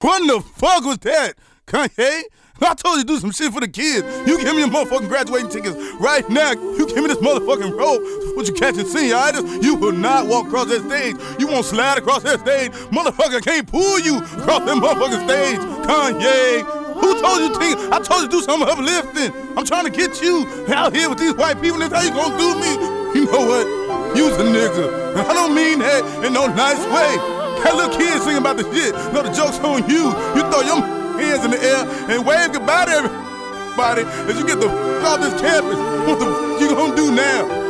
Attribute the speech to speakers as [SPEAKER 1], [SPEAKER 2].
[SPEAKER 1] What in the fuck was that, Kanye? I told you to do some shit for the kids. You give me your motherfucking graduating tickets right now. You give me this motherfucking rope. What you catching senioritis? You will not walk across that stage. You won't slide across that stage. Motherfucker can't pull you across that motherfucking stage. Kanye, who told you to? I told you to do some uplifting. I'm trying to get you out here with these white people. That's how you gonna do me. You know what? You's a nigga. I don't mean that in no nice way. That little kid singing about the shit. No, the joke's on you. You throw your hands in the air and wave goodbye to everybody as you get the fuck off this campus. What the fuck you gonna do now?